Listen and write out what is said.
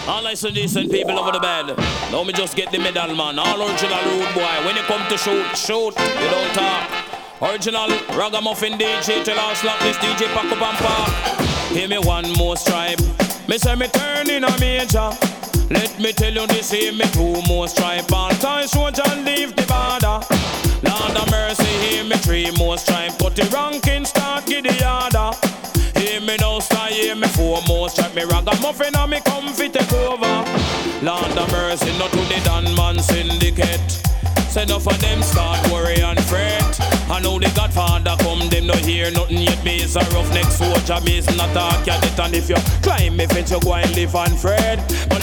All nice and decent people over the bed. Now me just get the medal, man. All original rude boy. When you come to shoot, shoot. You don't talk. Original ragamuffin DJ till I slap this DJ pack up and park. Hear me one more stripe. Me say me turn in a major. Let me tell you this, hear me two more stripe. All time soldier leave the border. Lord of mercy, hear me three more stripe. Put the ranking start, give the order. Hear me now, start, hear me four more stripe. Me ragamuffin and me come fi take over. Lord of mercy, not to the Dan Man syndicate. Say enough of them start worry and fret. I know the Godfather come, them no hear nothing yet. Me is a roughneck soldier, me is not a cadet. And if you climb me fence, you go and live and fret. But